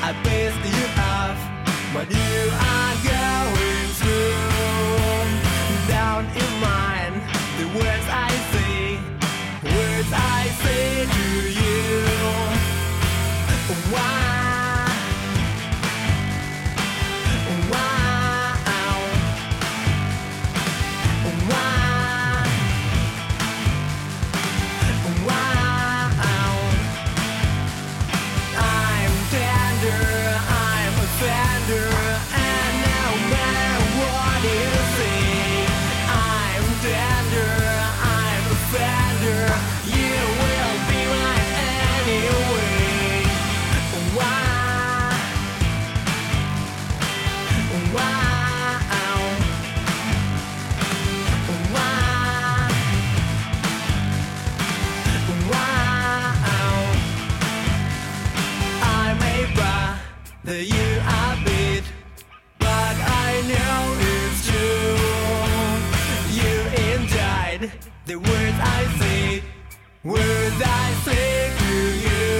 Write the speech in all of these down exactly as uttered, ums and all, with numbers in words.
I pissed you off, but you are going through. Down in mind, the words I say, words I say to you. Why? That you are bit, but I know it's true. You enjoyed the words I say, words I say to you.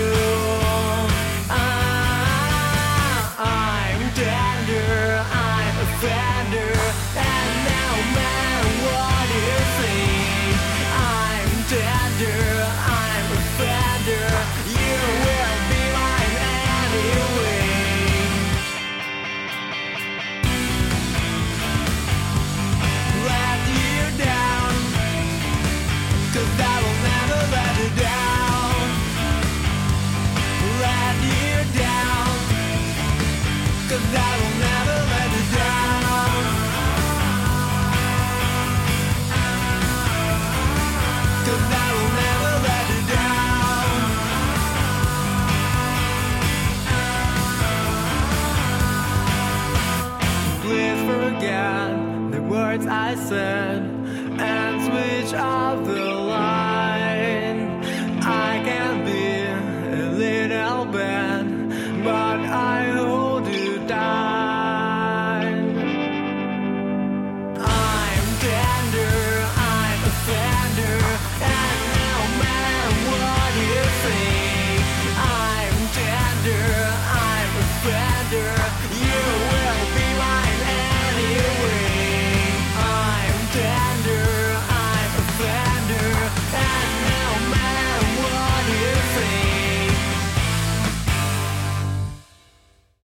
Ah, I'm tender, I'm offender, and no matter what you say, I'm tender, I'm offender. You will be mine anyway. The words I said and switch off the light.